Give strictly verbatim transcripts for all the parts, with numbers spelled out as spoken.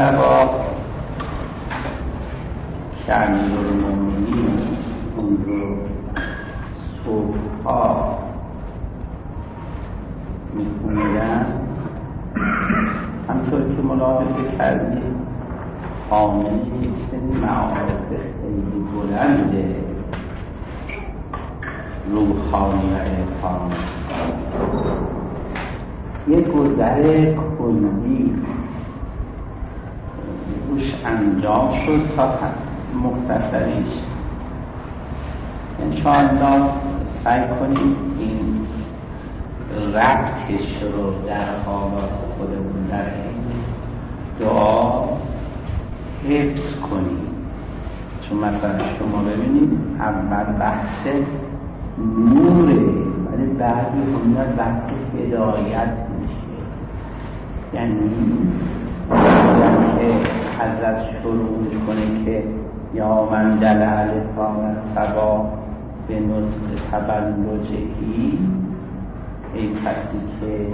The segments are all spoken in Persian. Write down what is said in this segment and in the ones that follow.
سبا که امیرالمومنین اون رو صبحها میخوندن، همطور که ملاحظه کردید حامل یک سری معارف خیلی بلند روحانی و عرفانی است. یک گذر کلی روش انجام شد تا مختصریش انشاءالله سعی کنیم این ربطش رو در حالات خودمون در این دعا حفظ کنیم. چون مثلا شما ببینید اول بحث نوره ولی بعدی همون بحث هدایت میشه، یعنی که حضرت شروع میکنه که یا من دلع لسان سبا به نطق تبلجهی، ای کسی که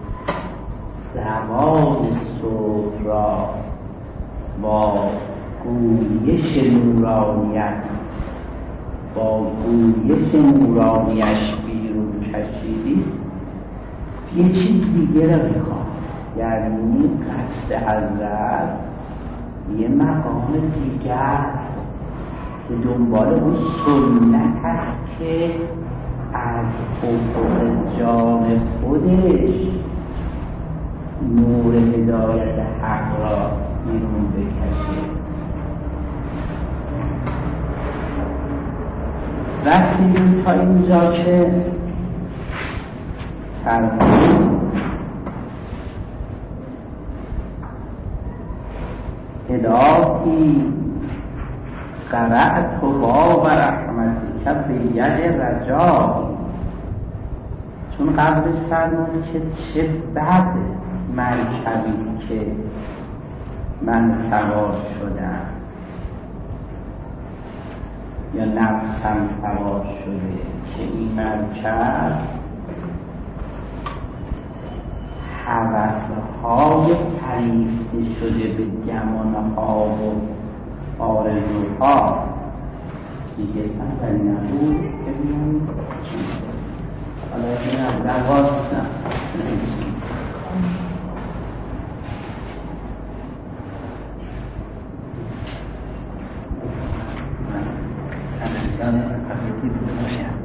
زبان صبح را با گویش نورانیت با گویش نورانیش بیرون کشیدی، یه چیز دیگه را میخواد، یعنی قصد حضرت یه مقام دیگه است که دنبال اون سنت است که از افق جان خودش نور هدایت حق را بیرون بکشه. رسیدیم تا اینجا که فرمودیم الهی قرأت باب رحمتک به ید رجایی، چون قبلش فرمود که چه بد مرکبیست که من سوار شدم یا نفسم سوار شده که این مرکب هوس‌های فریفته شده به گمانه‌ها و آرزوهاست دیگه. سنبری نبود که بیان حالا این هم رواست نه سنبری نبود باشه.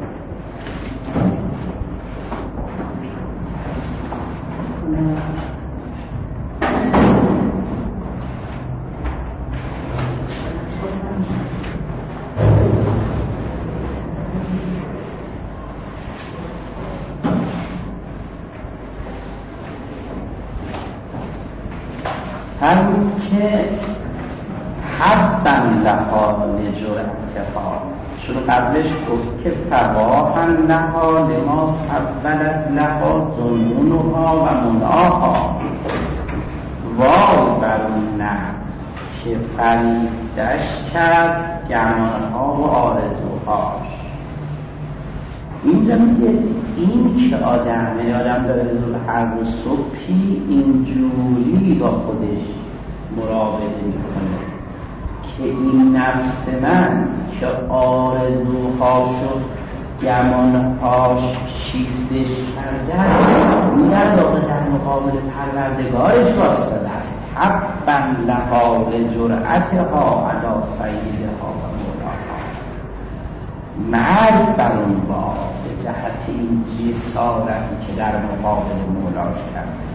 همین که حباً لها لجرأتها، چون قبلش گفت که فواحاً لها لما سولت لها ظنونها و مناها، وای بر اون نه که فریفتش کرد گمانها و آرزوهاش. اینجا میگه این که آدم آدم داره زود هر روز صبحی اینجوری با خودش مراقبه میکنه که این نفس من که آرزوهاش و گمانهاش شیفتش کرده این در واقع در مقابل پروردگارش واسطه است. حباً لها لجرأتها علی سیدها و مولاها، مرد بر اون با به جهت این جسارتی که در مقابل مولاش کرده.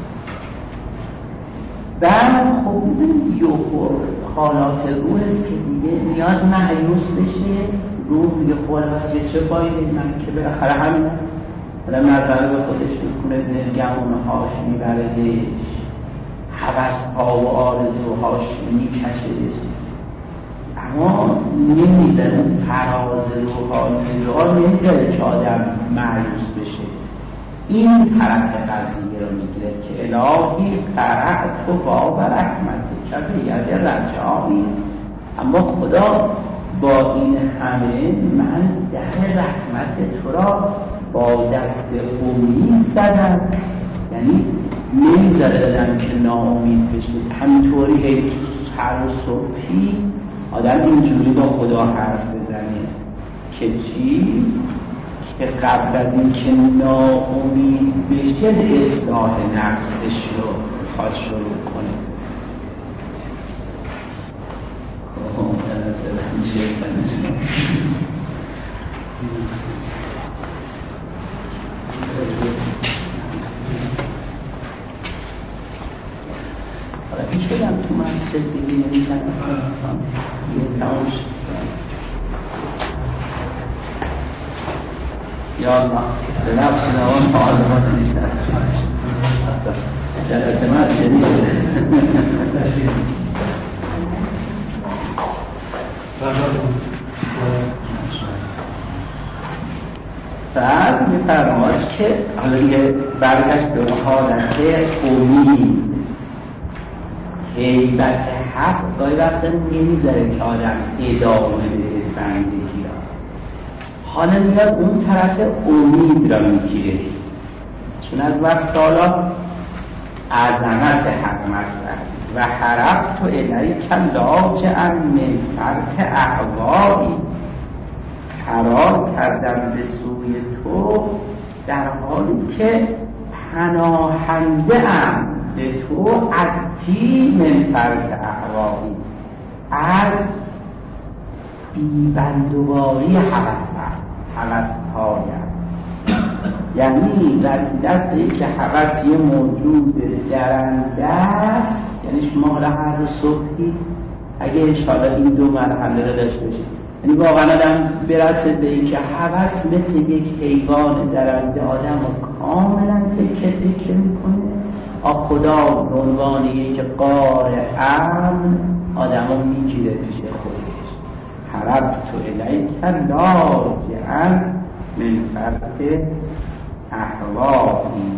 بعد خب یه حالات روح است که دیگه نیاز مایوس بشه، روح میگه خود واسه چه فایده من که بالاخره همین آدم نظر به خودش میکنه، گمانهاش میبردش، هوس‌ها و آرزوهاش میکشدش، اما نمیذاره فراز روحانی رو نمیذاره که آدم مایوس بشه. این طرف قضیه رو میگیره که الهی قرأت باب رحمتک به ید رجایی، اما خدا با این همه من در رحمت تو را با دست امید زدم، یعنی یعنی نمیذاره دادن که ناامید بشه. همینطوری هی تو هر صبحی آدم اینجوری با خدا حرف بزنه که چی؟ که قبل از این که ناامید بشه اصلاح نفسش رو خواست شروع کنه. متناسب میشه سنشون حالا پیش بدم تو مسجد دیگه نمیشن اصلا یه تمام شد. یا الله به نفس نوان تعالمان نشته اصلا جلسه مسجدی بعد میفرماید که حالا یه برگشت به حالت امید هیبت حق گاهی وقتا نمیذاره که آدم ادامه بده بندگی را. حالا میاد اون طرف امید را میگیره، چون از وقت حالا عظمت حق مطرح و حرف تو الیک لاجعا من فرط احوایی، فرار کردم به سوی تو در حالی که پناهنده ام به تو از کی؟ من فرط احوایی، از بیبندواری حوث‌هایم. یعنی رسیده است به این که هوس یه موجود درنده است. یعنی شما حالا هر صبحی اگه انشاءالله این دو مرحله رو داشته باشید، یعنی واقعا آدم برسه به این که هوس مثل یک حیوان درنده آدم رو کاملا تکه تکه میکنه، خدا به عنوان یک قار امن آدم رو میگیره پیش خودش. حرفت الیک لاجعا من فرط احوایی،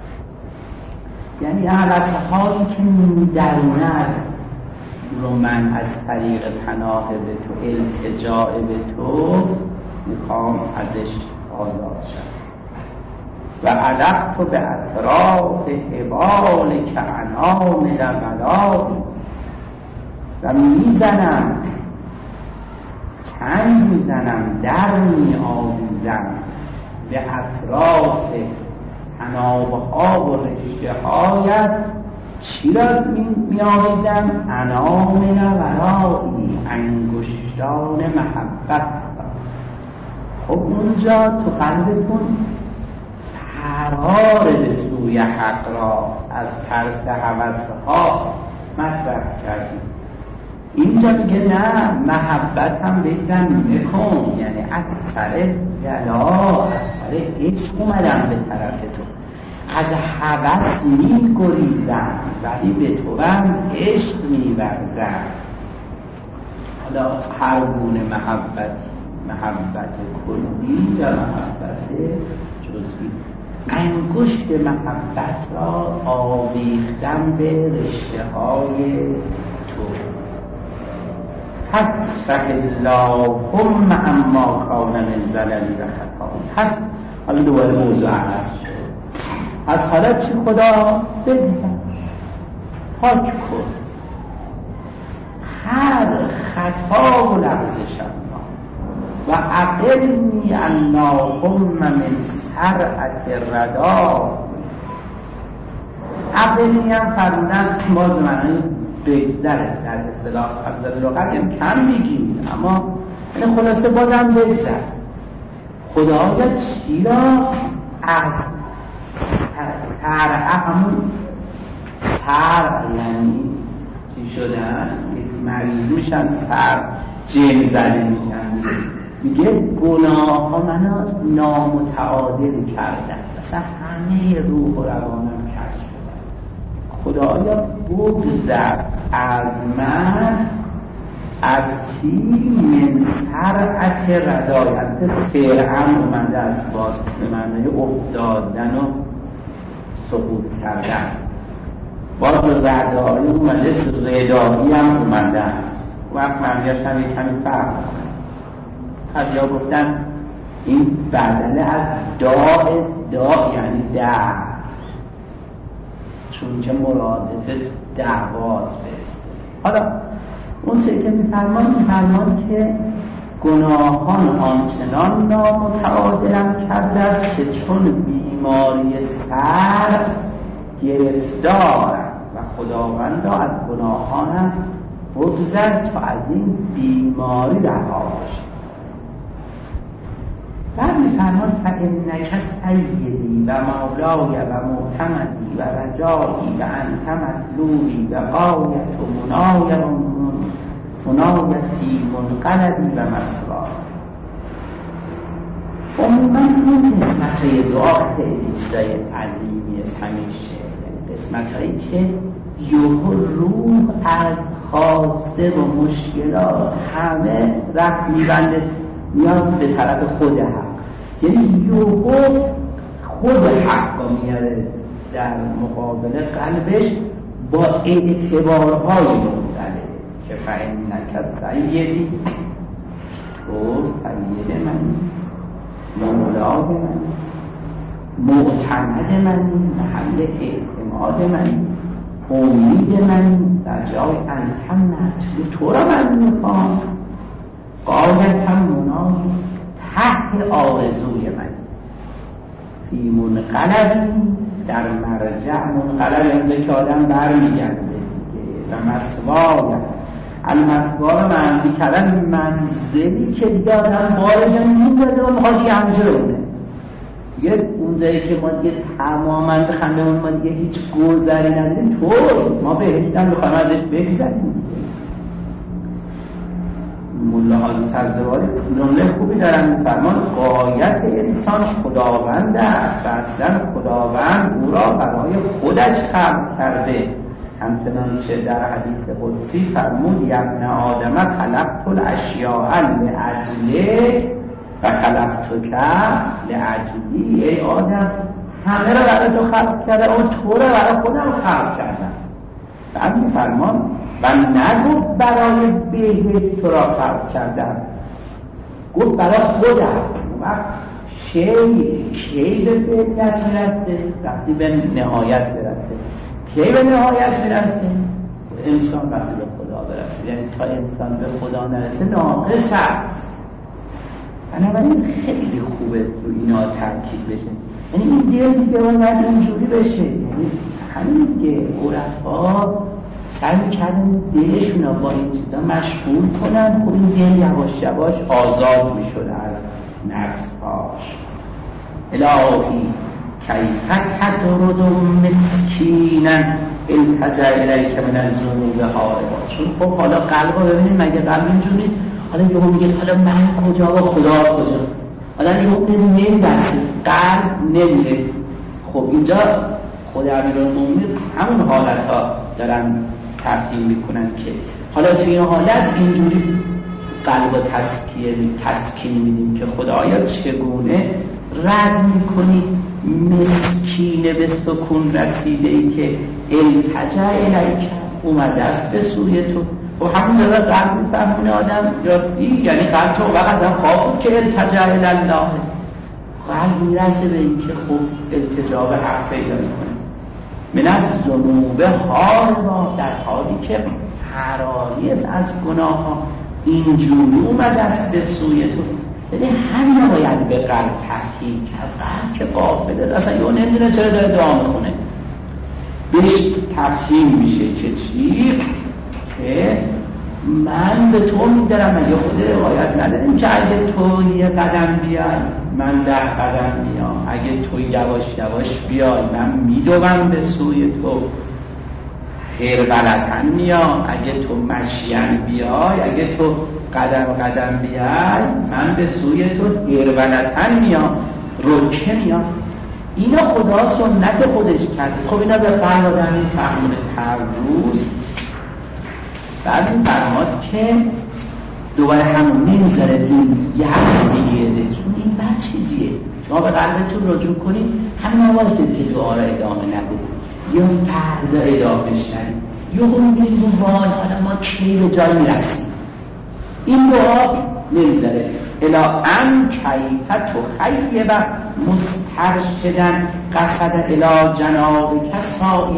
یعنی هوس‌هایی که درونت رو من از طریق پناه به تو، التجاء به تو میخوام ازش آزاد شد. و علقت به اطراف حبال که انام لملایی، و میزنم چنگ میزنم در می آویزم به اطراف حنابها و رشته هایت. چی را می آویزم؟ انام لملایی، انگشتان محبت. خب اونجا تو قلبتون فرار به سوی حق را از ترس هوس‌ها مطرح کردیم. اینجا میگه نه، محبت هم بزن میکن، یعنی از سر جلا، از سر عشق اومدم به طرف تو، از هوس میگریزم ولی به تو هم عشق میورزم. حالا هر گونه محبت، محبت کلی یا محبت جزئی، انگشت محبت را آویختم به رشته های تو. پس فهلهم اما کان من زللی و خطا. پس حالا دوباره موضوع هست شد، از حالت چی خدا بریزم، پاک کن هر خطا و لغزشم و عقلنی اللهم من سرعت ردا. عقلنی هم فرمودن باز معنی بگذر است، در اصطلاح افضل لغت هم کم میگیم، اما این خلاصه بازم بگذر. خدایا چی را از سر همون سر یعنی چی شدن؟ مریض میشن، سر جن زده میشن. میگه گناه ها منو نامتعادل کردن، اصلا همه روح و روانم کج شده. خدایا بگذر از من، از کی؟ من سرعت ردایت. سرعن اومده از باز به معنی افتادن و سقوط کردن. باز ردایی اومده، ردایی هم اومده است. وقت معنیش هم یک کمی فرق کنه. از یا گفتن این بدله از داء، داء یعنی درد، چون که مرادف دعواز برسته. حالا اون چه که میفرمان میفرمان که گناهان آنچنان نامتعادلم کرده است که چون بیماری سر گرفتارم و خداوندا از گناهانم بگذر تا از این بیماری رها باشم. بعد میفرماد فإنک سیدی و مولای و معتمدی و رجایی و انت مطلوبی و غایت و منای و منایتی منقلبی و مسرار. عموما این قسمت های دعا خیلی چیزای عظیمی است همیشه، قسمت هایی که یوه روح از خواسته و مشکلات همه رفت میبنده میاد به طرف خود حق، یعنی یوه خود حق رو میاره در مقابل قلبش با اعتبارهای مختلف که فإنک سیدی، تو سید منی، مولای منی، معتمد منی، محل اعتماد منی، امید منی، در جای انت مطلوب، تو را من میخوام، غایت هم منای، ته آرزوی من، فی منقلبی، در مرجع منقلب اینجا که آدم برمیگرده و مسوای المسوا رو معنی کردن منزلی که دیگه آدم بارجا میگرده و میخواد دیگه همجا رو بونه دیگه اون جایی که ما دیگه تماما بخنده اون ما دیگه هیچ گذری نداریم، تو ما بهشتن بخوایم ازش بگذاریم. ملاحان سرزواری جمله خوبی دارن میفرمان غایت انسان خداوند است و اصلا خداوند او را برای خودش خلق کرده، همچنان چه در حدیث قدسی فرمود یا ابن آدم خلقت الاشیاء لاجلک و خلقتک لاجلی. ای آدم همه را برای تو خلق کرده و تو را برای خودم خلق کردم. بعد میفرمان و نگو برای بهشت تو را خلق کردم، گفت برای خودم. وقت شی کی به فعلیت میرسه؟ وقتی به نهایت برسه. کی به نهایت میرسه؟ انسان وقتی به خدا برسه، یعنی تا انسان به خدا نرسه ناقص است. بنابراین خیلی خوبه تو اینا تاکید بشه، یعنی این دل دیگه باید اینجوری بشه، یعنی همین دیگه عورت‌ها سعی می‌کردن دلشون رو با این چیزا مشغول کنن، خب این دل یواش یواش آزاد می‌شد از نفس‌هاش. الهی کیف تطرد مسکینا التجا الیک من الذنوب هاربا. چون خب حالا قلب رو ببینید، مگه قلب اینجور نیست؟ حالا یهو میگه حالا من کجا و خدا کجا، حالا یهو نمی‌رسه، قلب نمیره. خب اینجا خود امیرالمومنین همون حالت‌ها دارن تفهیم میکنن که حالا توی این حالت اینجوری قلب و تسکیه تسکین میدیم که خدایا چگونه رد میکنی مسکین به سکون رسیده ای که التجا الیک اومده است به سوی تو. و همون داره قلب میفهمونه آدم راستی، یعنی قلب تو وقت هم خواه بود که التجا الالله، قلب میرسه به این که خوب التجا به حق پیدا میکنه. من از ذنوب هاربا، در حالی که فراری است از گناه ها، اینجوری اومده است به سوی تو. یعنی همین باید به قلب تحقیق کرد. قلب که غافل است، اصلا یه نمیدونه چرا داره دعا میخونه، بهش تفهیم میشه که چی؟ که من به تو میدارم، اگه خود روایت نداریم که اگه تو یه قدم بیای من ده قدم میام، اگه تو یواش یواش بیای من میدوم به سوی تو، خیر غلطن میام، اگه تو مشین بیای، اگه تو قدم قدم بیای من به سوی تو خیر غلطن میام، رکه میام. اینا خدا سنت خودش کرده. خب اینا به قلب آدم این فهمونه تروز. بعد این فرماد که دوباره همون نمیذاره این یحس بگیرده، چون این بد چیزیه. شما به قلبتون رجوع کنید، همین آواز دید که دعا را ادامه نبود یا فردا ادامه شد یا اون بگید وای حالا ما کی به جای میرسیم. این دعا نمیذاره. الا ام کیفت و خیبه مسترشدن قصد الا جناب کسائین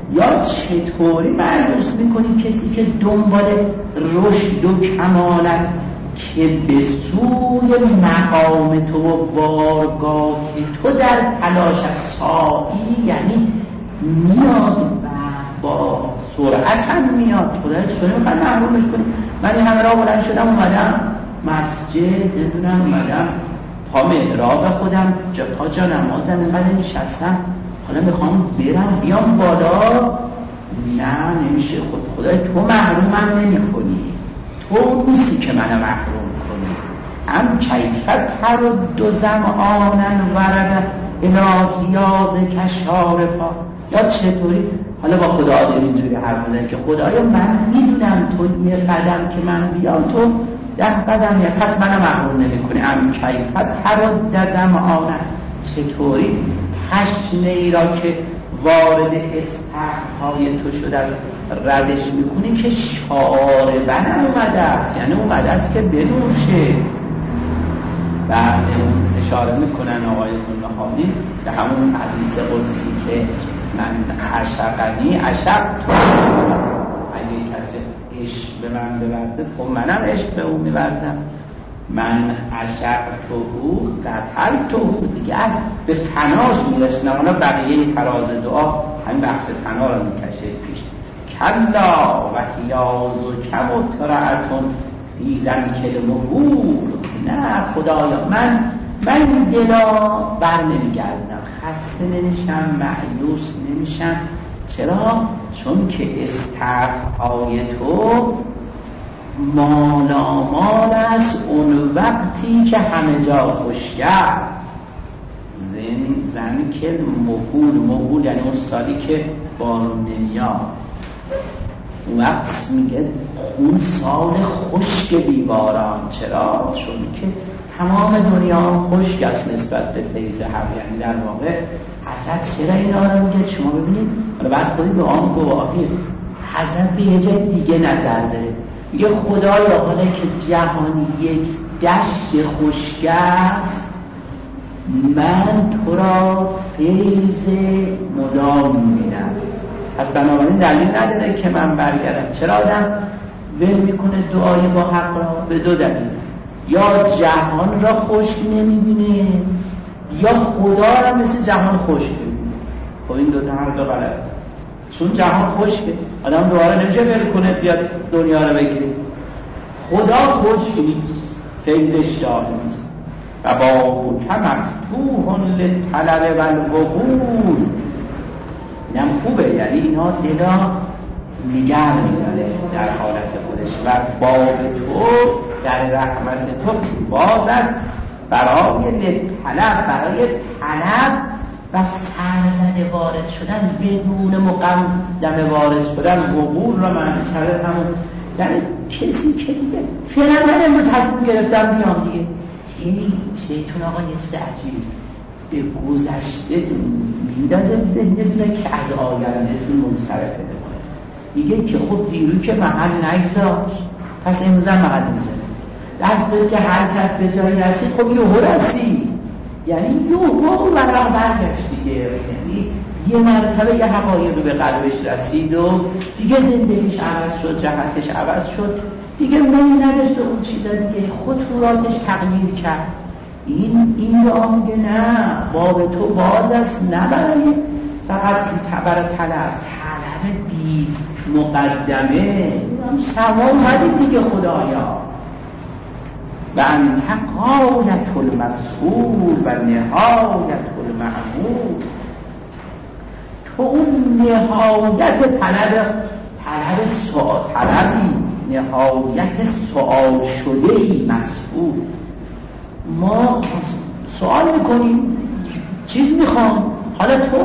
یا چطوری مایوس میکنی کسی که دنبال رشد و کمال است که به سوی مقام تو و بارگاه تو در تلاش از سعی، یعنی میاد و با سرعت هم میاد. خدا چطوری میخواد محرومش کنی؟ من این همه را بلند شدم اومدم مسجد، نمیدونم اومدم پا محراب خودم جا پا جا نمازم اینقدر نشستم، حالا میخوام برم بیام بالا. نه نمیشه. خود خدای تو محرومم نمی کنی، تو نیستی که منو محروم کنی. ام کیفت هر دو زمانن ورد الهیاز کشارفا. یا چطوری حالا با خدا داری اینجوری حرف میزنی که خدایا من میدونم تو یه قدم که من بیام تو ده قدم یا پس منو محروم نمی کنی. ام کیفت هر دو زمانن، چطوری تشنه ای را که وارد استخرهای تو شده است ردش میکنی که شاربن اومده است، یعنی اومده است که بنوشه. بعد اون اشاره میکنن آقای خونخانی به همون حدیث قدسی که من عشقنی عشق تو، اگه کسی عشق به من بورزد خب منم عشق به اون میورزم. من عشق تو قتل تو، دیگه از به فناش میرسونم. حالا بقیه فراز دعا همین بحث فنا را میکشه پیش. کلا و حیاز و کم و ترعتون فی زنکل مهور. نه خدایا من من دلا بر نمیگردم، خسته نمیشم، مایوس نمیشم. چرا؟ چون که استخرهای تو مالامال است اون وقتی که همه جا خشک است. زن زن که مهول، مهول یعنی اون سالی که بارون نمیاد. اون وقت میگه خون سال خشک بیباران. چرا؟ چون که تمام دنیا خشک است نسبت به فیض حق. یعنی در واقع حضرت چرا اینا رو میگه؟ شما ببینید حالا بعد خودی به آن گواهی حضرت به یه جای دیگه نظر داره، میگه خدایا حالا که جهانی یک دشت خشک است، من تو را فیض مدام میدم. پس بنابراین دلیل نداره که من برگردم. چرا آدم ول میکنه دعای با حق را؟ به دو دلیل: یا جهان را خشک نمیبینه، یا خدا را مثل جهان خشک میبینه. خب این دوتا هر دو غلط. چون جهان خشکه، آدم دوباره نمیشه ول کنه بیاد دنیا رو بگیره. خدا خشک نیست، فیضش دائمی نیست. و با کم مفتوح للطلب و الوقول. اینم خوبه، یعنی اینا دلا نگه میداره در حالت خودش. و باب تو در رحمت تو باز است برای للطلب، برای طلب و سرزده وارد شدن، بدون مقدمه وارد شدن. وقول را معنی کرده همون، یعنی کسی که دیگه فعلا من امروز تصمیم گرفتم بیام دیگه. یعنی شیطان آقا یه چیز عجیبیست، به گذشته میندازه ذهنتونه که از آیندهتون منصرفه بکنه. میگه که خب دیروز که محل نگذاشت پس امروز هم محل نمیزنه. درسته که هر کس به جایی رسید خب یهو رسید، یعنی یهو برام برگشت دیگه. یعنی یه مرتبه یه حقایقی به قلبش رسید و دیگه زندگیش عوض شد، جهتش عوض شد، دیگه میل نداشت اون چیزا، دیگه خطوراتش تغییر کرد. این این را میگه نه، باب تو باز است، نه برای فقط برای طلب طلب بی مقدمه. سوا اومدید دیگه خدایا. و انت غایت المسئول و نهایت المحمود. تو اون نهایت طلب، طلب سوال، طلبی نهایت سوال شده ای مسئول. ما سوال میکنیم چیز میخوام، حالا تو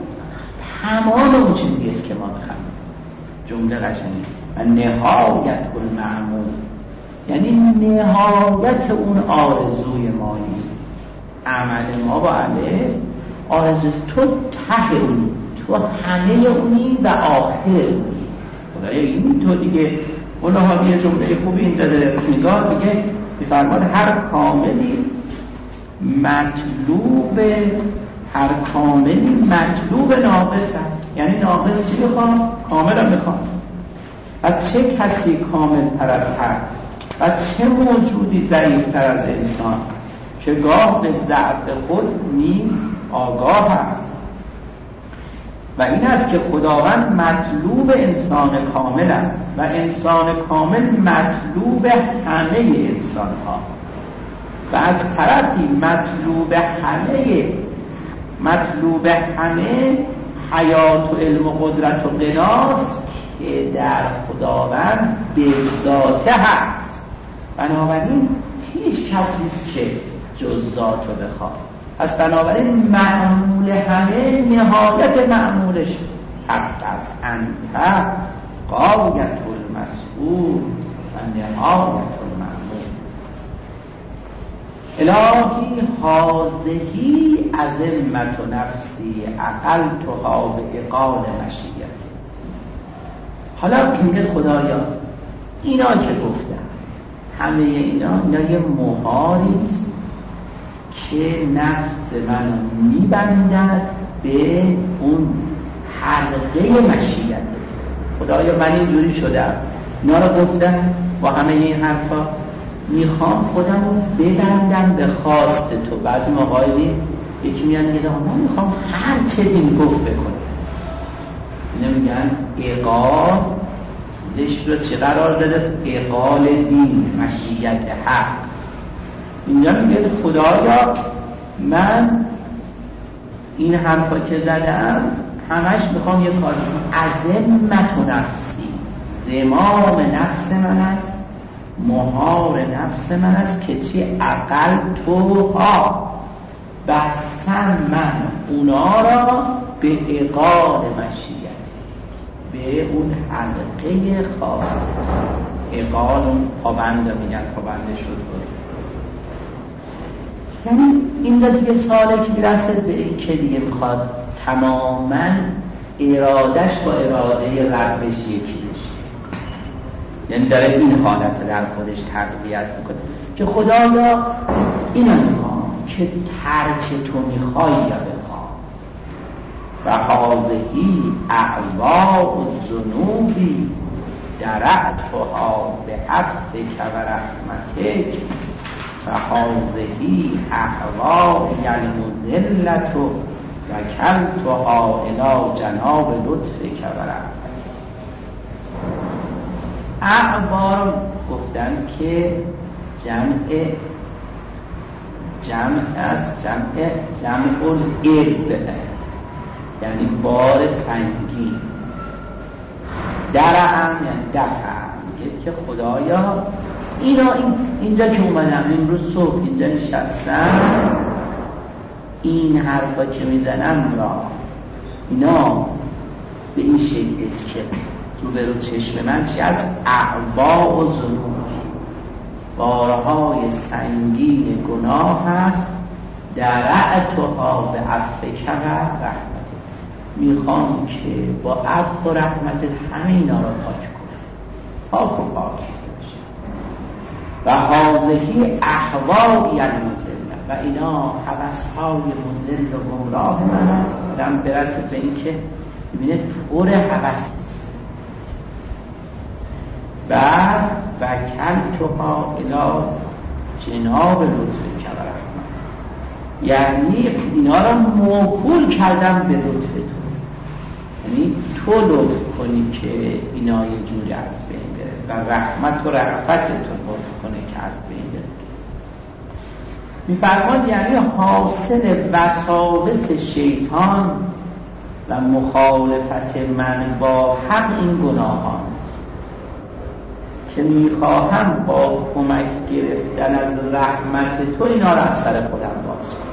تمام اون چیزی است که ما میخوام. جمله قشنگی. و نهایت المعمول یعنی نهایت اون آرزوی مایی. عمل ما با علیه آرزوی تو ته اونی، تو همه اونی و آخر اونی. خدای این تو دیگه. اونها یه جمله خوبی اینجا داره میگه، میگه میفرماد هر کاملی مطلوب هر کاملی مطلوب ناقص است. یعنی ناقص چی بخواد؟ کامل هم بخواد. و چه کسی کامل تر از حق و چه موجودی ضعیف تر از انسان که گاه به ضعف خود نیز آگاه است. و این است که خداوند مطلوب انسان کامل است و انسان کامل مطلوب همه انسان ها و از طرفی مطلوب همه مطلوب همه حیات و علم و قدرت و قناس که در خداوند به ذاته هست. بنابراین هیچ کس نیست که جز ذات رو بخواد. پس بنابراین معمول همه نهایت معمولش حق است. انت غایت المسئول و نهایت المعمول. الهی حاضهی عظمت و نفسی عقلتها به اقال مشیتی. حالا که میگه خدایا اینا که گفتم همه اینا اینا یه مهاریست که نفس من میبندد به اون حلقه مشیت تو. خدایا من اینجوری شدم، اینا رو گفتم با همه این حرفا میخوام خودم رو ببندم به خواست تو. بعضی مقایدی یکی میان میگه من میخوام هر چه دین گفت بکنم. اینو میگن اقال دش رو چه قرار داده است؟ اقال دین، مشیت حق. اینجا میگه خدایا من این حرفا که زدم همش میخوام یه کار کنم. عظمت و نفسی، زمام نفس من است، مهار نفس من است که چی؟ عقل توها بستم من اونا را به اقال مشیت، به اون حلقه خاص. اقال اون پابند میگن، پابنده شد بود. یعنی این دیگه سالک میرسه به این که دیگه میخواد تماما ارادش با اراده ربش یکی بشه. یعنی داره این حالت در خودش تقویت میکنه که خدایا اینو میخوام که هرچه تو میخوای یا بخوام. و حاضهی اعواء الذنوبی درعتها به عفوک و رحمتک و حاضهی احوای المذلت و کلتها الی جناب لطفک و رحمتک. اعوار گفتن که جمع جمع است، جمع جمع الابل، یعنی بار سنگین. درهم یعنی دفع. میگه که خدایا اینا این اینجا که اومدم امروز صبح اینجا نشستم، این حرفا که میزنم را اینا به این شکل است که رو به رو چشم من چی است؟ اعواء و ذنوب، بارهای سنگین گناه هست. درعتها به عفوک و رحمتک، میخوام که با عفو و رحمتت همه اینا را پاک کنم، پاک و پاکیزه بشه. و حاضهی احوایی المذله، و اینا هوس‌های مذل و گمراه من است. آدم برسه به این که ببینه پر هوس و وکلتها الی جناب لطفک و رحمتک، یعنی اینا را موکول کردم به لطف تو. یعنی تو لطف کنی که اینا یه جوری از بین بره و رحمت و رأفت تو لطف کنی که از بین بره. میفرماد یعنی حاصل وساوس شیطان و مخالفت من با حق این گناهان است که میخواهم با کمک گرفتن از رحمت تو اینا را از سر خودم باز کنم.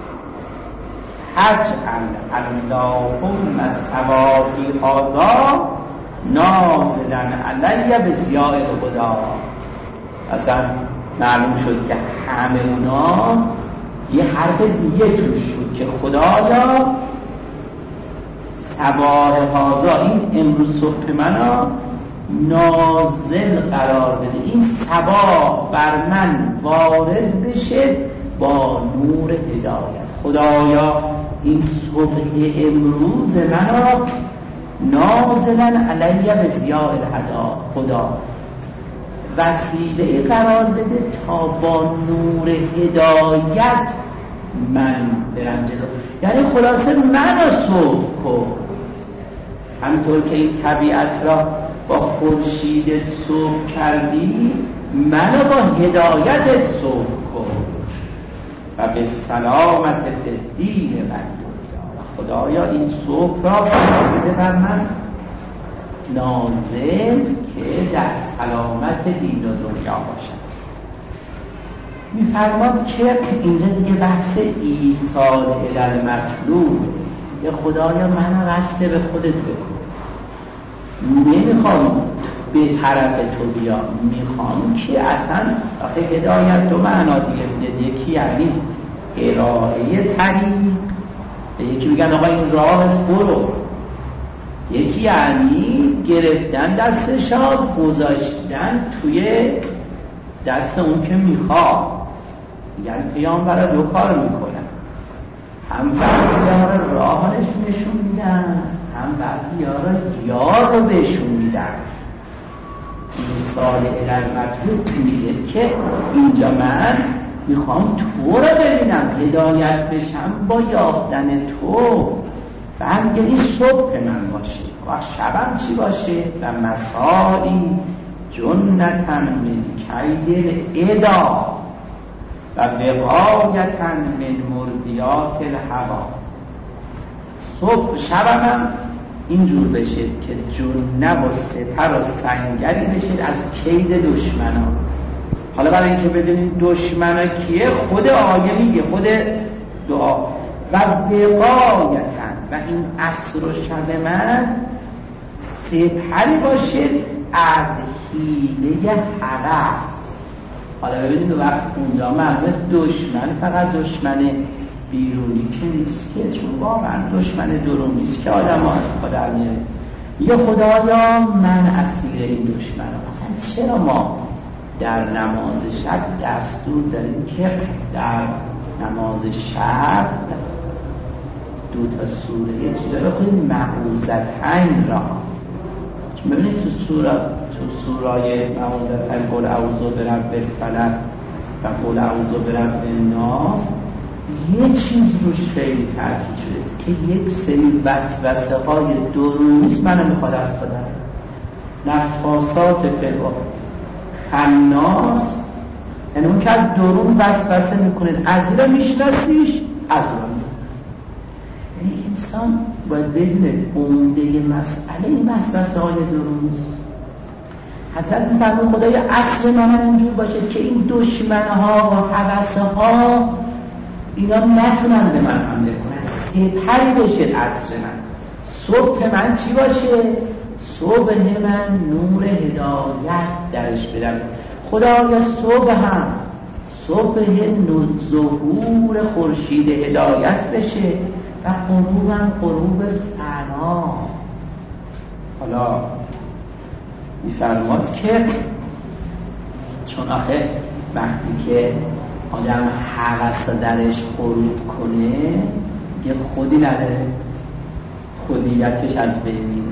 اجعل اللهم ثوابی هذا نازلا علی بضیاء الهدی. اصلا معلوم شد که همه اونا یه حرف دیگه توش بود که خدایا ثواب هذا، این امروز صبح منو نازل قرار بده، این ثواب بر من وارد بشه با نور هدایت. خدایا این صبح امروز منو نازلن علی به ضیاء الهدا، خدا وسیله قرار بده تا با نور هدایت من برم جلو. یعنی خلاصه منو صبح کن، همینطور که این طبیعت را با خورشیدت صبح کردی، منو با هدایتت صبح کن و به سلامت دین من. خدایا این صبح را بده بر من نازل که در سلامت دین و دنیا باشد. میفرماد که اینجا دیگه بحث ایصال الی المطلوب، یه خدایا من قصد به خودت بکن، نمیخوام به طرف تو بیام، میخوام که اصلا آخه هدایت دو معنا دیگه میده، یکی یعنی ارائه طریق، یکی میگن آقا این راه است برو، یکی یعنی گرفتن دستشا گذاشتن توی دست اون که میخواد. میگن پیامبرا دو کار میکنن، هم بعضی‌ها رو راهش نشون میدن، هم بعضی‌ها رو یار رو بهشون میدن. این سال المطلوب میگه که اینجا من میخوام تو رو ببینم، هدایت بشم با یافتن تو، بعد یعنی صبح من باشه و شبم چی باشه؟ و مسایی جنتا من کید ادا و وقایتا من مردیات الهوا. صبح شبم هم اینجور بشه که جنه و سپر و سنگری بشه از کید دشمنان. حالا برای اینکه بدونیم دشمنا کیه، خود آیه میگه، خود دعا و وقایتا، و این عصر و شب من سپری باشه از حیله هوس. حالا ببینید وقت اونجا معلومه دشمن فقط دشمن بیرونی که نیست، که چون واقعا دشمن درونی نیست که آدم ها از خود میره. یه خدایا من اسیر این دشمن ها. مثلا چرا ما در نماز شب دستور داریم که در نماز شب دو تا سوره چیزایی بخونیم، معوذتین را. چون ببینید تو سوره تو سورای معوذتین قل اعوذ برب الفلق و قل اعوذ برب الناس یه چیز روش خیلی تاکید شده است که یک سری وسوسه های درونیست منو میخواد از خودم، نفاسات فلق خناس، یعنی اون که از درون وسوسه میکنه، از این را میشناسیش، از اون یعنی انسان باید بدونه عمده مسئله این وسوسه های درونیست. حضرت میفرماید خدای عصر من اینجور باشه که این دشمنها و هوسه ها اینا نتونن به من حمله کنن، سپری بشه عصر من. صبح من چی باشه؟ صبح من نور هدایت درش برم. خدایا صبح هم صبح ظهور خورشید هدایت بشه و غروبم غروب فنا. حالا میفرماد که چون آخه وقتی که آدم هوس درش غروب کنه یه خودی نداره، خودیتش از بین میره.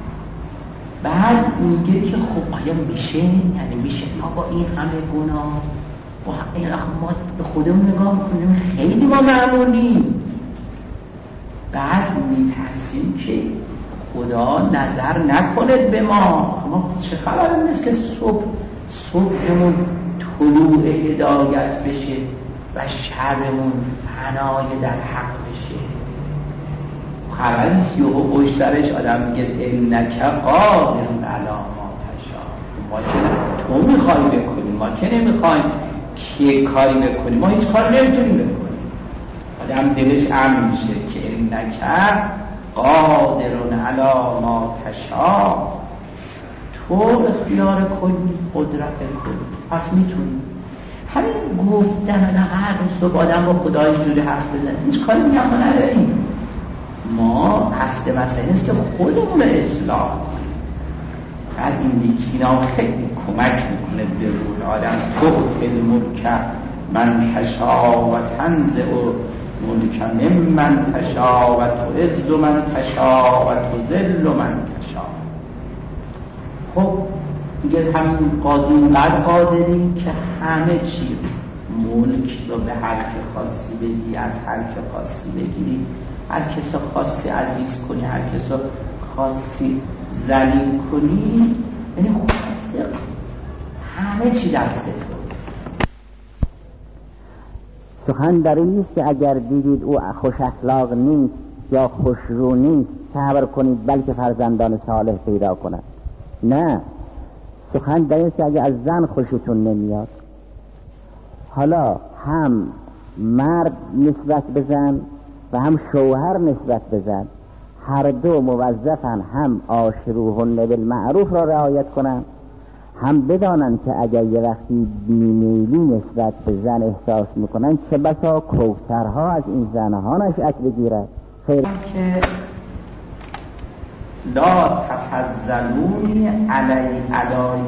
بعد میگه که خب آیا میشه؟ یعنی میشه ما با این همه گناه با این ما به خودمون نگاه میکنیم خیلی ما معمولیم، بعد میترسیم که خدا نظر نکند به ما. ما چه خبر نیست که صبح صبحمون طلوع هدایت بشه و شبمون فنای در حق بشه. خبر نیست یهو پشت سرش آدم میگه انک قادر علی ما تشاء. ما که تو میخوای بکنیم، ما که نمیخوایم که کاری بکنیم، ما هیچ کاری نمیتونیم بکنیم. آدم دلش امن میشه که انک قادر علی ما تشاء، تو اختیار کنی، قدرت کنی، پس میتونی. همین گفتن نه هر روز تو آدم با خدای جوری حرف بزنه هیچ کاری میگم ما نداریم. ما قصد مسئله نیست که خودمون اصلاح کنیم. بعد این دیکینا خیلی کمک میکنه به روی آدم. تو تل ملک من تشا و تنزع و ملک من تشا و تو عز من تشا و تو ذل من تشا. خب دیگه همین قادر بر قادری که همه چی ملک رو به هر که خواستی بگی، از هر که خواستی بگیری، هر کسا خواستی عزیز کنی، هر کسا خواستی ذلیل کنی، یعنی خواسته همه چی دسته بود. سخن در این نیست که اگر دیدید او خوش اخلاق نیست یا خوشرو نیست صبر کنید بلکه فرزندان صالح پیدا کنند. نه، سخن در این است که اگر از زن خوشتون نمیاد، حالا هم مرد نسبت به زن و هم شوهر نسبت به زن هر دو موظفن هم آشروهن بالمعروف را رعایت کنن، هم بدانن که اگر یه وقتی بیمیلی نسبت به زن احساس میکنن چه بسا کوثرها از این زنها نشأت بگیرد. خیر که لا تفضلونی علی علی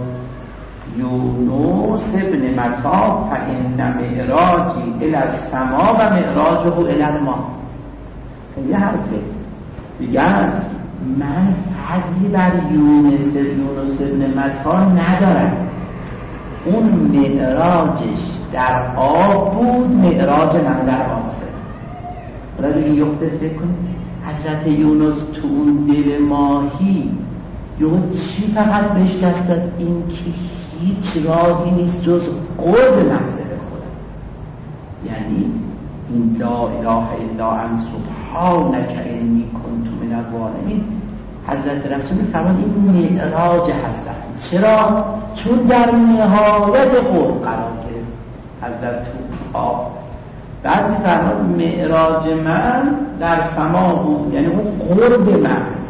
یونس ابن متی فإن معراجی الی السما و معراجه الی الماء. خیلی حرفه بگن من فضلی بر یونس یونس ابن متی ندارم، اون معراجش در آب بود، معراج من در آسمان. برای دیگه یخته فکر کنید حضرت یونس تو اون دل ماهی یه چی فقط بهش دست داد؟ این که هیچ راهی نیست جز قرب محضر خدا، یعنی این لا اله الا انت سبحانک انی کنت من الظالمین. حضرت رسول فرمان این معراج هستن. چرا؟ چون در نهایت قرب قرار گرفت حضرت تو آب. بعد میفرماد معراج من در سما بود، یعنی اون قرب محض.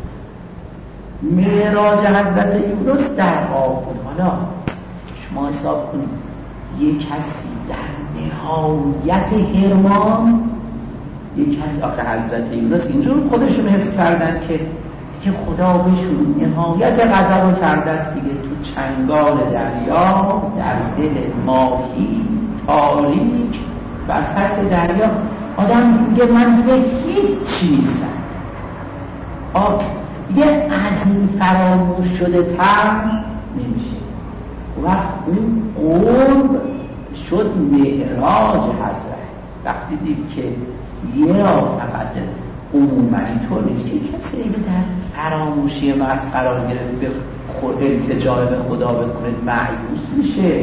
معراج حضرت یونس در آب بود. حالا شما حساب کنید یک کسی در نهایت حرمان، یک کسی آخه حضرت یونس اینجور خودشون حس کردن که که خدا بهشون نهایت غضب رو کرده است دیگه، تو چنگال دریا در دل ماهی تاریک وسط دریا آدم میگه من دیگه هیچ نیستم. آه دیگه از این فراموش شده تر نمیشه. وقت اون قرب شد معراج حضرت. وقتی دید که یه را فقط عموما اینطور نیست که کسی اگه در فراموشی محض قرار گرفت به خود التجا به خدا بکنه مایوس میشه.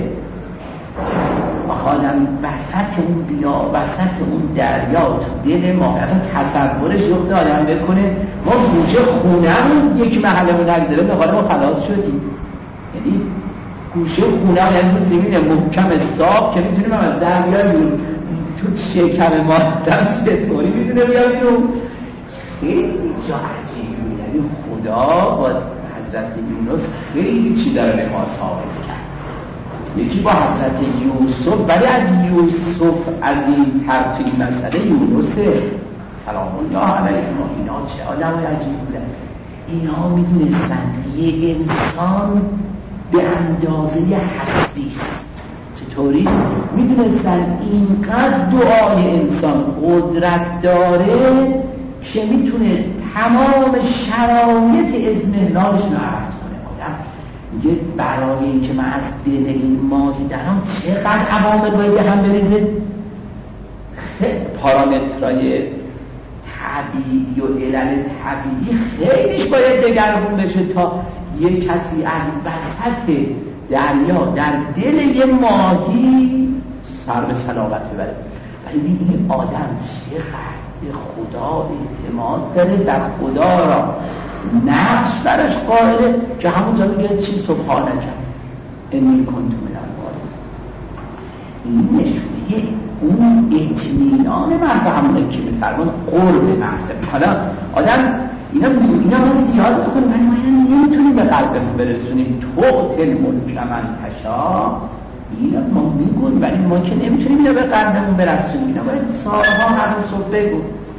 آدم وسط اون بیا وسط اون دریا تو دل ما اصلا تصورش یخته آدم بکنه ما گوشه خونه‌مون یک محله رو نگذاره به حال ما خلاص شدیم. یعنی گوشه خونه یعنی تو زمین محکم صاف که میتونیم از دریا تو شکم ما دست چطوری میتونه بیاد بیرون. خیلی جا عجیبی، یعنی خدا با حضرت یونس خیلی چیزا رو به ما ثابت کرد. یکی با حضرت یوسف، ولی از یوسف از این تر تو این مسئله یونس سلام الله علیه. اینا چه آدم عجیب بودن. اینا میدونستن یه انسان به اندازه هستیست. چطوری؟ میدونستن اینقدر دعای انسان قدرت داره که میتونه تمام شرایط اضمحلالش رو عوض کنه. آدم میگه برای اینکه من از دل این ماهی درم چقدر عوامل باید هم بریزه. خیلی پارامترهای طبیعی و علل طبیعی خیلیش باید دگرگون بشه تا یک کسی از وسط دریا در دل یه ماهی سر به سلامت ببره. ولی این آدم چقدر به خدا اعتماد داره، در خدا را نقش برش قائله که همونجا میگه چی سبحانک انی کنت من الظالمین. این نشونه اون اطمینان محض همونه که میفرمان قرب محض. حالا آدم اینا اینا ما زیاد میکنیم ولی ما اینا نمیتونیم به قلبمون برسونیم. تخت الملک من تشا اینا ما میگون ولی ما که نمیتونیم اینا به قلبمون برسونیم. اینا باید سالها هر روز صبح بگو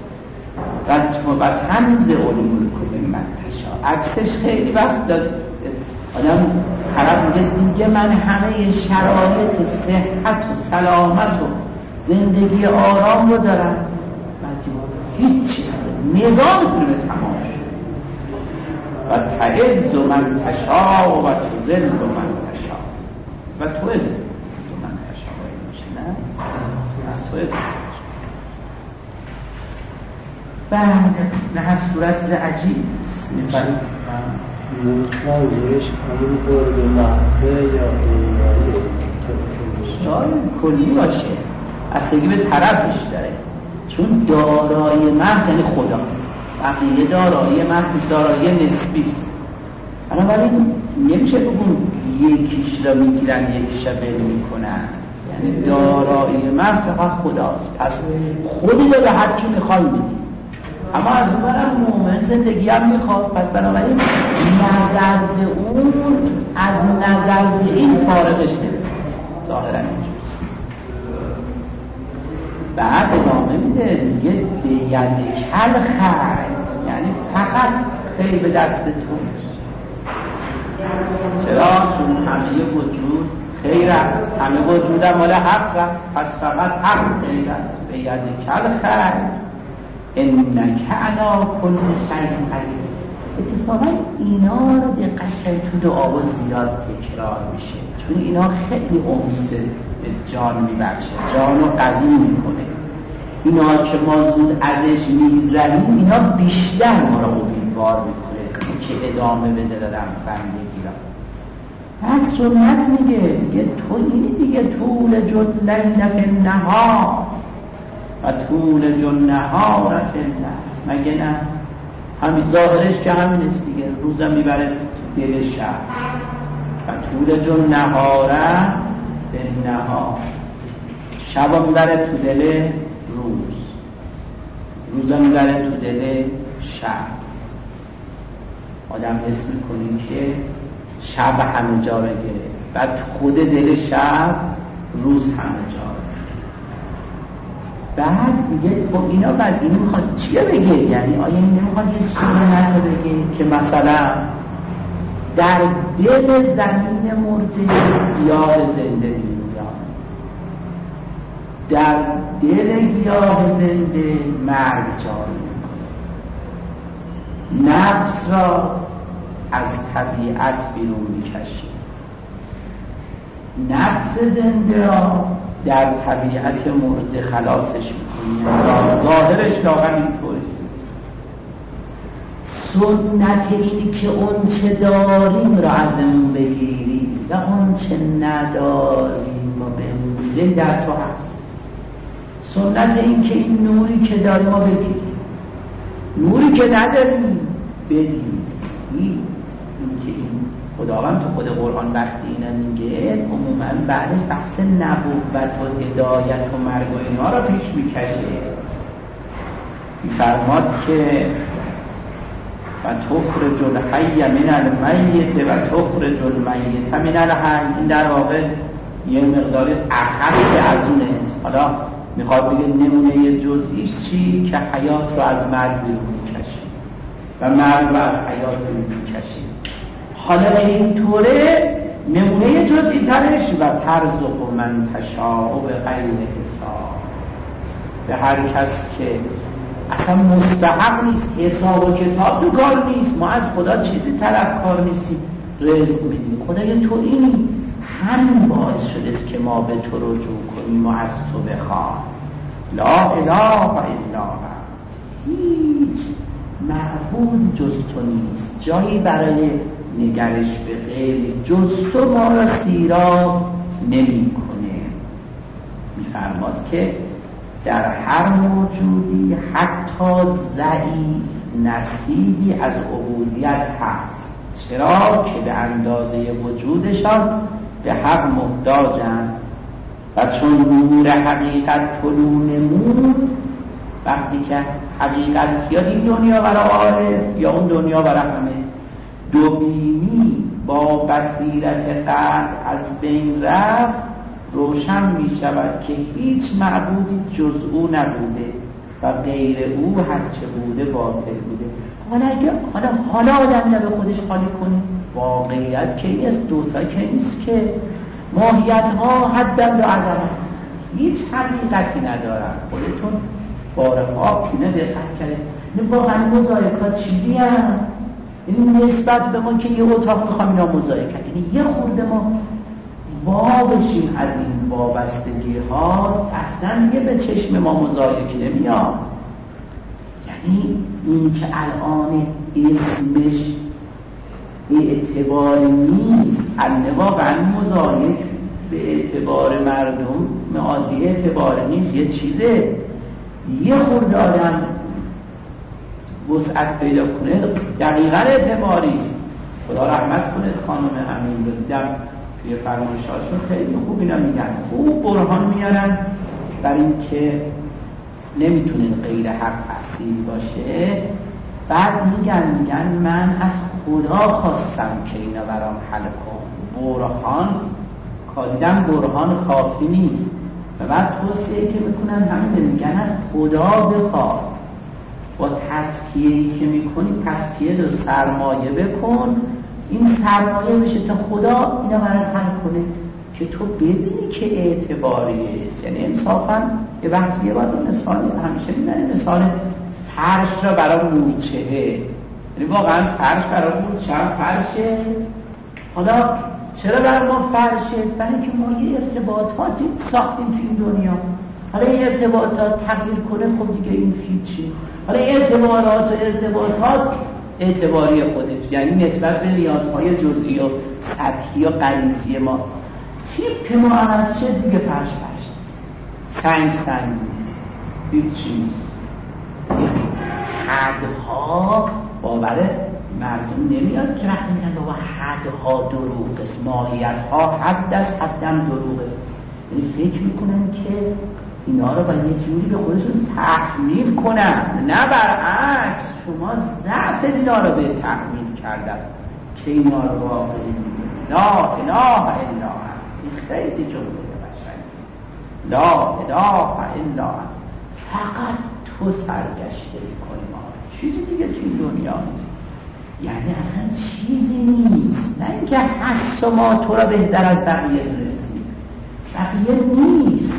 و تنز الملک من تشا. عکسش خیلی وقت داد آدم طرف میگه دیگه من همه شرایط صحت و سلامت و زندگی آرام رو دارم، هیچی نگاه میکنه به تماشا. و تعز من تشا و تذل من تشا و تو از تو من تشا میشه نه از تو از بعد نه هر صورت چیز عجیب میفرید منظورش همون برد محضه یا ایمانی شاید کلی باشه اصلی به طرفش داره، چون دارایی محض یعنی خدا، بقیه دارایی محض دارایی نسبیست. بنابراین نمیشه بگون یکیش را میگیرن یکیش را بل میکنن، یعنی دارایی محض فقط خداست. پس خودی رو به هر کی میخوای میدی، اما از اون برم مومن زندگی هم میخواد. پس بنابراین نظر به اون از نظر به این فارغش نمید ظاهرا اینجوست. بعد ادامه میده دیگه به ید کل خیر، یعنی فقط خیر به دست توست. چرا؟ چون همه وجود خیر است، همه وجود هم مال حق است، پس فقط حق خیر است. به ید کل خیر انک علی کل شیء قدیر. اتفاقا اینا رو دقت کنید تو دعا زیاد تکرار میشه، چون اینا خیلی انس به جان میبخشه، جان رو قوی میکنه. اینا که ما زود ازش میگذریم اینا بیشتر ما رو امیدوار میکنه که ادامه بده دارم بندگی را. بعد سنت میگه میگه تو اینی دیگه طول جل لیل فی النهار و طول جل نهار فی الليل. مگه نه؟ همین ظاهرش که همین است دیگه، روزم میبره دل شب و طول جل نهاره فی النهار، شب میبره تو دل روز، روزم میبره تو دل شب. آدم حس میکنیم که شب همه جا رو گرفت، بعد خود دل شب روز همه جا رو. بعد میگه خب اینا بعد این میخواد چیه بگه؟ یعنی آیا این نمیخواد یه سنت رو بگه که مثلا در دل زمین مرده گیاه زنده میروید، در دل گیاه زنده مرگ جاری میکنه، نفس را از طبیعت بیرون میکشه، نفس زنده را در طبیعت مرده خلاصش میکنی. ظاهرش لاغر اینطوریست. سنت این که اون چه داریم را از اون بگیریم و اون چه نداریم و بمونده در تو هست. سنت این که این نوری که داریم ما بگیریم، نوری که نداریم بدیم. این که این خداوند تو خود قرآن وقتی اینه میگه عموما بعدش بحث نبوت و هدایت و مرگ و اینا را پیش میکشه. میفرماد که و تخرج الحی من المیت و تخرج المیت من الحی. این در واقع یه مقدار اخص از اونه است. حالا میخواد بگه نمونه جزئیش چی؟ که حیات رو از مرگ بیرون میکشه و مرگ رو از حیات بیرون میکشه. حالا اینطوره نمونه جزئی ترش و ترزق من تشاء به غیر حساب، به هر کس که اصلا مستحق نیست، حساب و کتاب تو کار نیست، ما از خدا چیزی طلبکار نیستیم، رزق میدیم. خدای تو اینی، همین باعث شده است که ما به تو رجوع کنیم و از تو بخوایم. لا اله الا هو، هیچ معبود جز تو نیست، جایی برای نگرش به غیر جز تو ما را سیراب نمی کنه. میفرماد که در هر موجودی حتی ضعیف نصیبی از عبودیت هست. چرا؟ که به اندازه وجودشان به حق محتاجند و چون نور حقیقت طلوع نمود، وقتی که حقیقت یا این دنیا برای عارف یا اون دنیا برای همه دو بینی با بصیرت قلب از بین رفت، روشن می شود که هیچ معبودی جز او نبوده و غیر او هرچه بوده باطل بوده. حالا اگه حالا حالا آدم به خودش خالی کنه، واقعیت که نیست، دوتا که نیست که ماهیت ها حدن و عدم هیچ حقیقتی ندارن. خودتون بارها اینه دقت کرده. این واقعا مضایقات چیزی هم این نسبت به ما که یه اتاق میخوام اینا مضایقات، یعنی یه خورده ما وا بشیم از این وابستگی ها، اصلا دیگه به چشم ما مضایق نمیاد. یعنی این که الان اسمش اعتبار نیست، الان واقعا مضایق به اعتبار مردم عادی اعتبار نیست، یه چیزه یه خورده آدم وسعت پیدا کنه دقیقا اعتباری است. خدا رحمت کنه خانم امین، دیدم توی فرمایشاتشون خیلی خوب اینا میگن، خوب برهان میارن بر این که نمیتونه غیر حق اصیل باشه. بعد میگن میگن من از خدا خواستم که اینا برام حل کن. برهان کاریدم برهان کافی نیست و بعد توصیه که میکنن همین میگن از خدا بخواه، با تزکیه‌ای که میکنی تزکیه رو سرمایه بکن، این سرمایه بشه تا خدا اینا برات حل کنه که تو ببینی که اعتباریه است. یعنی انصافا یه بحثیه باید مثال همیشه میدنه، مثال فرش را برای مورچهه، یعنی واقعا فرش برای مورچه هم فرشه. حالا چرا برای ما فرشه است؟ برای که ما یه ارتباطاتی ساختیم تو این دنیا. حالا این ارتباطات تغییر کنه خب دیگه این هیچی. حالا ارتباطات و ارتباطات اعتباری خودش، یعنی نسبت به نیازهای جزئی و سطحی و غریزی ما تیپ ما هم از چه دیگه پرش پرش نیست، سنگ سنگ نیست، هیچی نیست. حدها باور مردم نمیاد که وقتی میگن بابا حدها دروغ است، ماهیتها حد است، حدم دروغ است، یعنی فکر میکنن که اینا رو باید یه جوری به خودشون تحمیل کنن، نه برعکس شما ضعف اینا رو به تحمیل کرده است که اینا رو واقعی میگن. لا اله الا انت، این خیلی جمله بشری، لا اله الا انت، فقط تو سرگشتگی کنی ما، چیزی دیگه تو این دنیا نیست. یعنی اصلا چیزی نیست، نه اینکه هست و ما تو را بهتر از بقیه برسیم، بقیه نیست.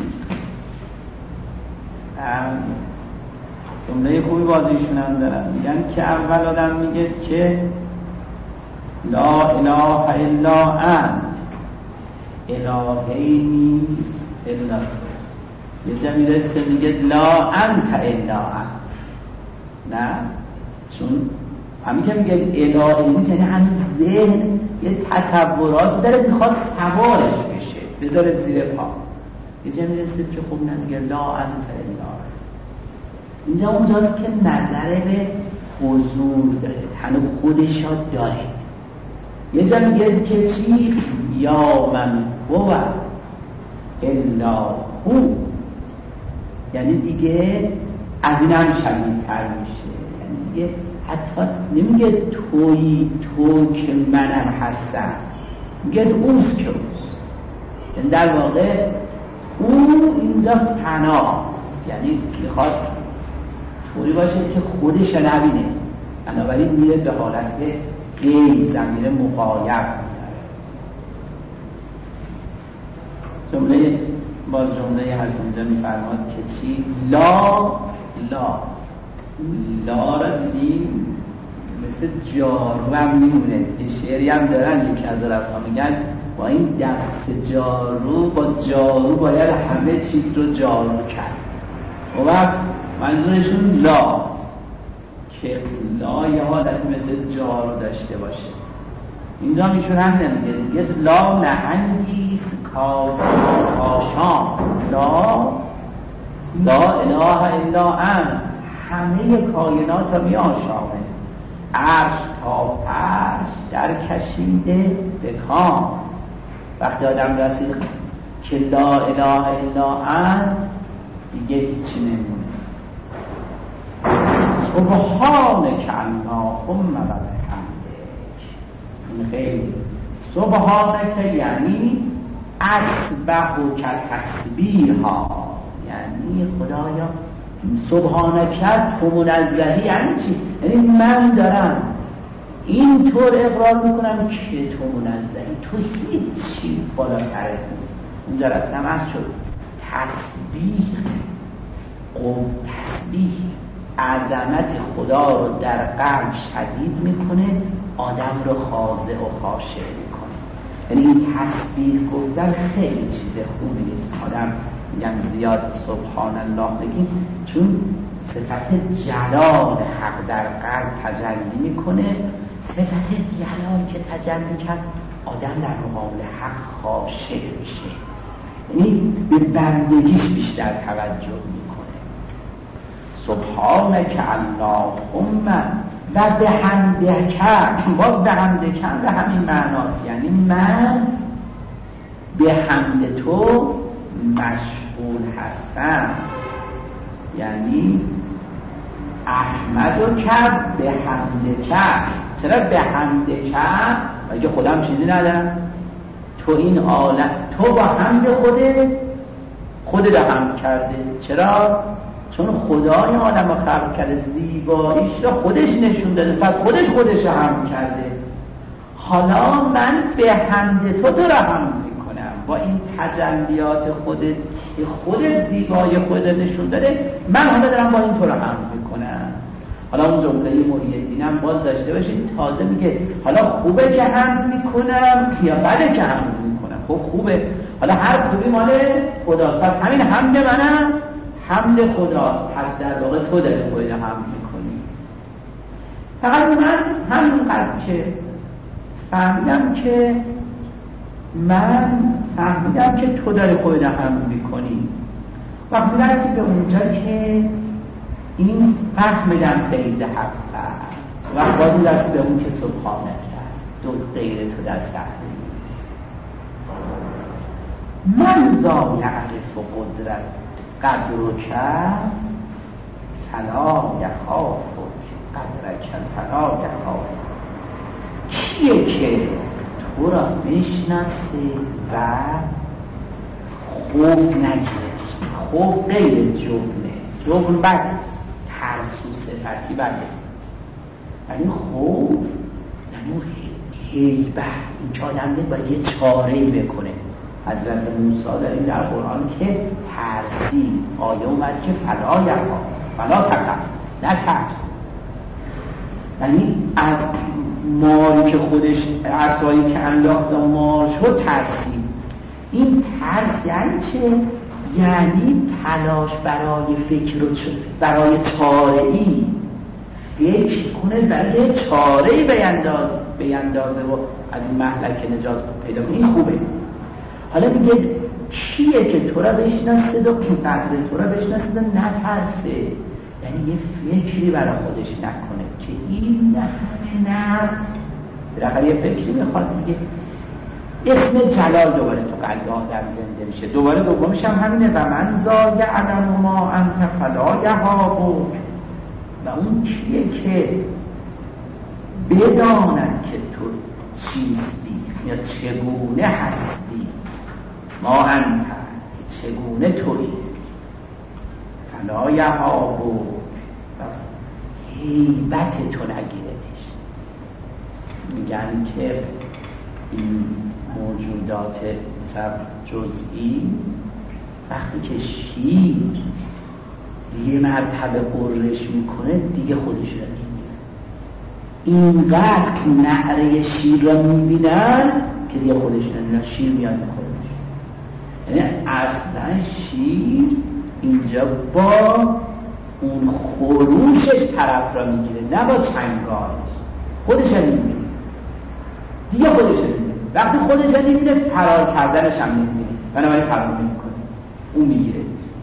جمله خوبی بازیشون هم دارن، میگن که اول آدم میگه که لا اله الا انت، الهی نیست الا تو. یه جا میرسه میگه لا انت الا انت، نه چون همین که میگه الهی نیست یعنی همین ذهن یه تصورات داره میخواد سوارش بشه بذاره زیر پا. یه جا میرسه که خب نمیگه لا انت الا انت. اینجا اونجاست که نظر به حضور داره، هنوز خودش را داره. یه جا میگه که چی؟ یا من هو الا هو، یعنی دیگه از این هم شدیدتر میشه، یعنی دیگه حتی نمیگه توی تو که منم هستم، میگه اوست که اوست، یعنی در واقع او اینجا فناست، یعنی میخواد طوری باشه که خودش نبینه، بنابراین میره به حالت غیب، ضمیر مغایب. جمله باز جمله هست اینجا میفرماد که چی؟ لا لا لا را دیدیم مثل جارو هم میمونه. یه شعری هم دارن یکی از رفتا میگن با این دست جارو، با جارو باید همه چیز رو جارو کرد. و منظورشون لا که لا یه حالت مثل جارو داشته باشه. اینجا میشون هم نمیگه دیگه لا نهنگیست کاشان، لا لا اله الا انت، همه کائنات رو می آشامه، عرش تا فرش در کشیده به کام. وقتی آدم رسید که لا اله الا انت دیگه هیچی نمونه. سبحانک اللهم و بحمدک، این خیلی سبحانک یعنی اسبح که تسبیحا، یعنی خدایا سبحانک تو منزهی. یعنی چی؟ یعنی من دارم اینطور اقرار میکنم که تو منزهی، تو هیچی بالاتر نیست. اونجا رسم از شد تسبیح، قوم تسبیح عظمت خدا رو در قلب شدید میکنه، آدم رو خاضع و خاشع میکنه. یعنی این تسبیح گفتن خیلی چیز خوبی نیست. آدم میگن زیاد سبحان الله بگیم، چون صفت جلال حق در قلب تجلی میکنه. صفت جلال که تجلی کرد، آدم در مقابل حق خاشع میشه، یعنی به بندگیش بیشتر توجه میکنه. سبحانک اللهم و به حمدک، باز به حمدک به همین معناست، یعنی من به حمد تو مشغول هستم. یعنی احمدو کرد به حمد کرد. چرا به حمد کرد؟ مگه خودم چیزی ندارم؟ تو این عالم، تو با حمد خودت خودت حمد کرده. چرا؟ چون خدا این عالم رو خلق کرده، زیباییش رو خودش نشون داده، پس خودش خودش رو حمد کرده. حالا من به حمد تو تو رو حمد میکنم، با این تجلیات خودت که خودت زیبایی خودت نشون داده، من حالا دارم با این تو رو حمد میکنم. حالا اون جمله محی‌الدینم باز داشته باشید، تازه میگه حالا خوبه که حمد میکنم یا بده که حمد میکنم. خب خوبه، حالا هر خوبی مال خداست، پس همین حمد منم حمد خداست، پس در واقع تو داری خودت حمد میکنی. فقط من همینقدر که فهمیدم که من فهمیدم که تو داری خودت حمد میکنی، وقتی رسی به اونجا که این فهمیدم فیض حق است، و باید رسی به اون که سبحانه کرد دو غیر تو در صحنه نیست. من ذا یعرف و قدرت قدر و کرد فلا یخاف قدرک فلا یخاف. کیه که تو را میشناسه و خوف نگیره؟ خوف غیر جبنه، جبن بد است، ترس و صفتی بده، ولی خوف یعنی اون هیبت، این که آدم باید یه چاره‌ای بکنه. حضرت موسی داریم در قرآن که ترسی، آیه اومد که فلا یخاف فلا تخف، نه ترس، یعنی از مال که خودش عصایی که انداخت و مال شد ترسی. این ترس یعنی چه؟ یعنی تلاش برای فکر و برای چاره‌ای فکر کنه، برای چاره‌ای بینداز بیندازه و از این مهلک نجات پیدا کنه. این خوبه. حالا میگه کیه که تو را بشناسه و که قدر تو را بشناسه و نترسه، یعنی یه فکری برای خودش نکنه که این نه نفس بالاخره یه فکری میخواد دیگه. اسم جلال دوباره تو قلب آدم زنده میشه. دوباره دومش هم همینه، و من ذا یعلم ما انت فلا یهابک. و اون کیه که بداند که تو چیستی یا چگونه هستی، ما انت چگونه تویی، فلا یهابک هیبت تو نگیرهش. میگن که این موجودات مثلا جزئی وقتی که شیر یه مرتبه قررش میکنه دیگه خودش رو نمیبینن، اینقدر نعره شیر رو میبینن که دیگه خودش رو نمیبینن، شیر میاد خودش. یعنی اصلا شیر اینجا با اون خروشش طرف را میگیره، نه با چنگالش. خودش رو نمیبینه دیگه، خودش رو نمیبینه. وقتی خودش رو نمیبینه فرار کردنش هم نمیبینه، بنابراین فرار نمیکنه، اون میگیره.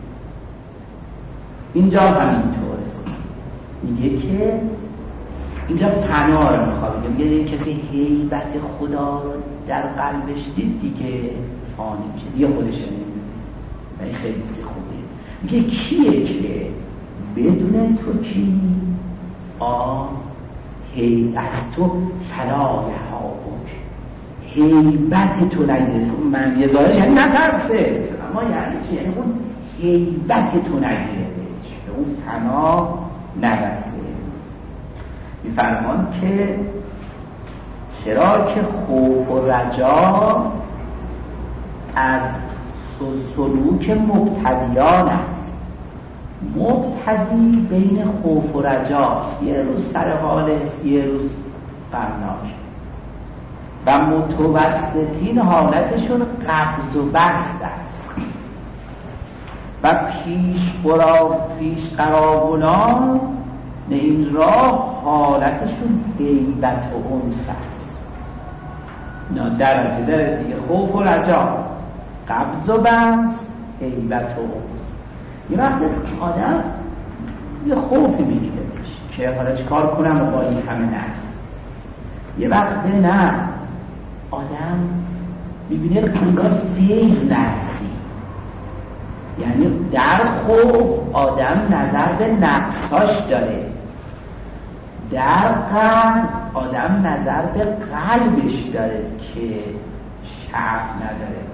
اینجا همینطوره، میگه که اینجا فنا رو میخواد بگه، میگه کسی هیبت خدا رو در قلبش دید دیگه فانی میشه، دیگه خودش رو نمیبینه. و این خیلی خوبه. میگه کیه که بدون تو کی آ هی از تو فلا یهابک، هیبت تو نگیره. من یه ظاهرش یعنی نترسه، اما یعنی چی؟ یعنی اون هیبت تو نگیره، به اون فنا نرسه. میفرمان که چرا که خوف و رجا از سلوک مبتدیان است. مبتدی بین خوف و رجاست، یه روز سر حالست یه روز غمناک، و متوسطین حالتشون قبض و بست است، و پیش برا پیش قرابلان این راه حالتشون هیبت و انس است. اینا درجه درجه دیگه، خوف و رجا، قبض و بست، هیبت و انس. یه وقت است که آدم یه خوفی میگیره که حالا چه کار کنم و با این همه نفس. یه وقت نه، آدم میبینه کنگاه فیض نفسی، یعنی در خوف آدم نظر به نفساش داره، در قبض آدم نظر به قلبش داره که شعب نداره،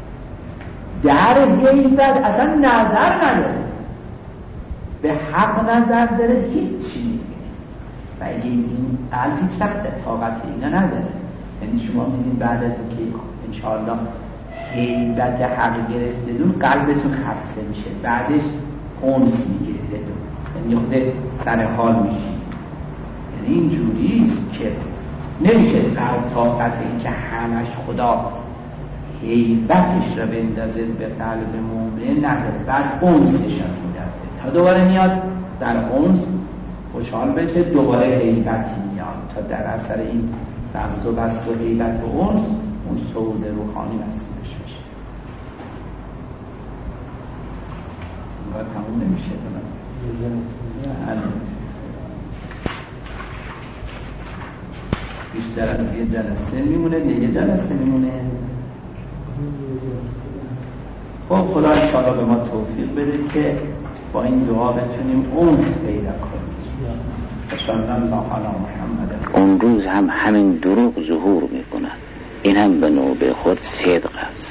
در هیبت اصلا نظر نداره، به حق نظر داره، هیچی نمیبینه. و اگه این قلب هیچ وقت طاقت اینا نداره. یعنی شما میدید بعد از اینکه انشاءالله هیبت حق گرفتدون قلبتون خسته میشه، بعدش انس میگیره، یعنی خود سر حال میشی. یعنی اینجوریست که نمیشه قلب طاقت این که همش خدا هیبتش را بندازه به قلب مومن نداره، بعد انسش را میندازه تا دوباره میاد در انس خوشحال بشه، دوباره هیبتی میاد تا در اثر این قبض و بست و هیبت و انس اون صعود روحانی نصیبش بشه. باید تموم نمیشه بیشتر از یه جلسه میمونه، یه جلسه میمونه. خب خدا انشاءالله به ما توفیق بده که با این دعا بتونیم انس پیدا کنیم. صلی الله علی محمد. اون روز هم همین دروغ ظهور میکنه، این هم به نوبه خود صدق است.